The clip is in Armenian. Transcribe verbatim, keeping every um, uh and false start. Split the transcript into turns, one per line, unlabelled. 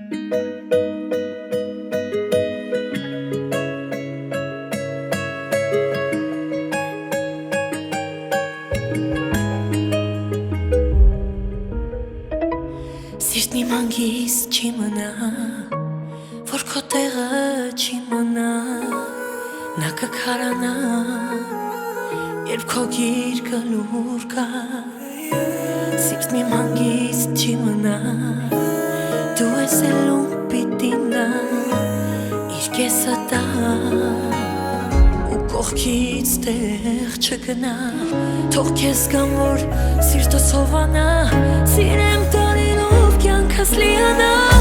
Սիրտ մի մանգիստ չի մնա, որ քո տեղը չի մնա, նա կքարանա, երբ քո գիրկը լուր կա։ Սիրտ մի մանգիստ չի մնա, դու ես էլում պիտի նա, իր կեսը տա, ու կողքից տեղ չգնա, թող քեզ կամ որ սիրտս հովանա, սիրեմ տարին կյանքս լիանա։